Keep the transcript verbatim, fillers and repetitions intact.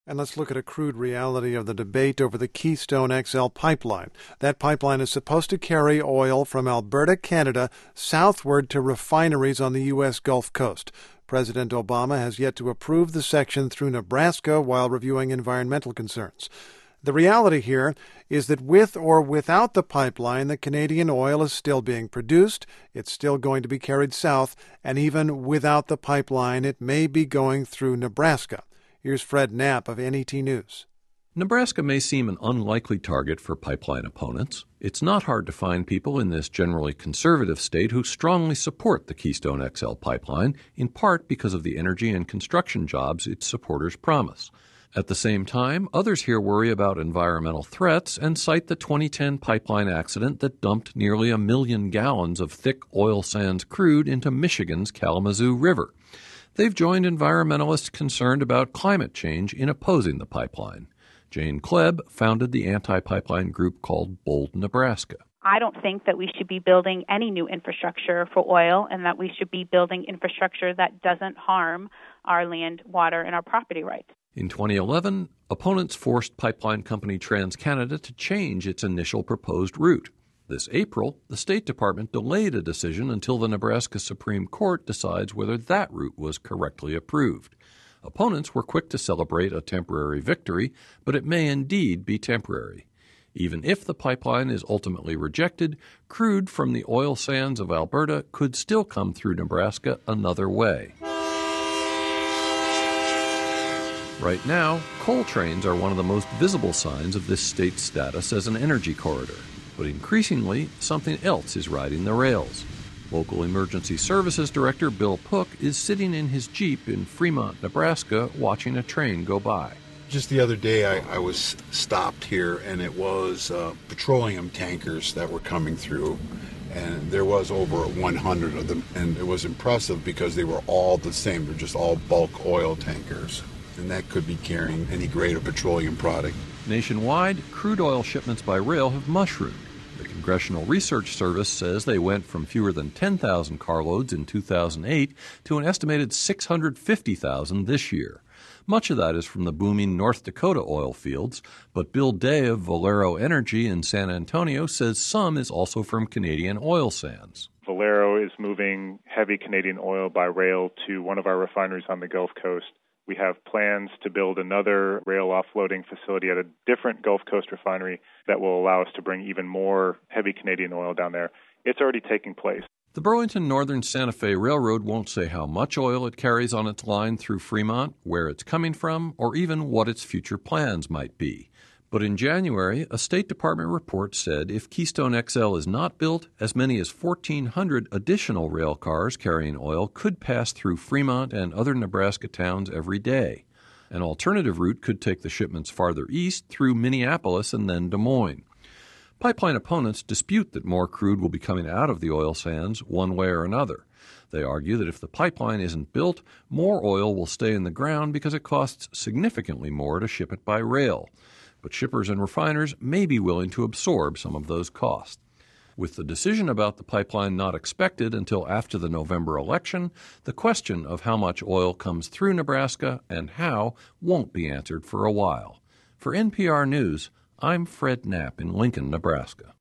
And let's look at a crude reality of the debate over the Keystone X L pipeline. That pipeline is supposed to carry oil from Alberta, Canada, southward to refineries on the U S Gulf Coast. President Obama has yet to approve the section through Nebraska while reviewing environmental concerns. The reality here is that with or without the pipeline, the Canadian oil is still being produced, it's still going to be carried south, and even without the pipeline, it may be going through Nebraska. Here's Fred Knapp of N E T News. Nebraska may seem an unlikely target for pipeline opponents. It's not hard to find people in this generally conservative state who strongly support the Keystone X L pipeline, in part because of the energy and construction jobs its supporters promise. At the same time, others here worry about environmental threats and cite the twenty ten pipeline accident that dumped nearly a million gallons of thick oil sands crude into Michigan's Kalamazoo River. They've joined environmentalists concerned about climate change in opposing the pipeline. Jane Klebb founded the anti-pipeline group called Bold Nebraska. I don't think that we should be building any new infrastructure for oil and that we should be building infrastructure that doesn't harm our land, water, and our property rights. In twenty eleven, opponents forced pipeline company TransCanada to change its initial proposed route. This April, the State Department delayed a decision until the Nebraska Supreme Court decides whether that route was correctly approved. Opponents were quick to celebrate a temporary victory, but it may indeed be temporary. Even if the pipeline is ultimately rejected, crude from the oil sands of Alberta could still come through Nebraska another way. Right now, coal trains are one of the most visible signs of this state's status as an energy corridor. But increasingly, something else is riding the rails. Local Emergency Services Director Bill Pook is sitting in his Jeep in Fremont, Nebraska, watching a train go by. Just the other day, I, I was stopped here, and it was uh, petroleum tankers that were coming through, and there was over one hundred of them, and it was impressive because they were all the same. They're just all bulk oil tankers, and that could be carrying any grade of petroleum product. Nationwide, crude oil shipments by rail have mushroomed. The Congressional Research Service says they went from fewer than ten thousand carloads in two thousand eight to an estimated six hundred fifty thousand this year. Much of that is from the booming North Dakota oil fields, but Bill Day of Valero Energy in San Antonio says some is also from Canadian oil sands. Valero is moving heavy Canadian oil by rail to one of our refineries on the Gulf Coast. We have plans to build another rail offloading facility at a different Gulf Coast refinery that will allow us to bring even more heavy Canadian oil down there. It's already taking place. The Burlington Northern Santa Fe Railroad won't say how much oil it carries on its line through Fremont, where it's coming from, or even what its future plans might be. But in January, a State Department report said if Keystone X L is not built, as many as fourteen hundred additional rail cars carrying oil could pass through Fremont and other Nebraska towns every day. An alternative route could take the shipments farther east through Minneapolis and then Des Moines. Pipeline opponents dispute that more crude will be coming out of the oil sands one way or another. They argue that if the pipeline isn't built, more oil will stay in the ground because it costs significantly more to ship it by rail. But shippers and refiners may be willing to absorb some of those costs. With the decision about the pipeline not expected until after the November election, the question of how much oil comes through Nebraska and how won't be answered for a while. For N P R News, I'm Fred Knapp in Lincoln, Nebraska.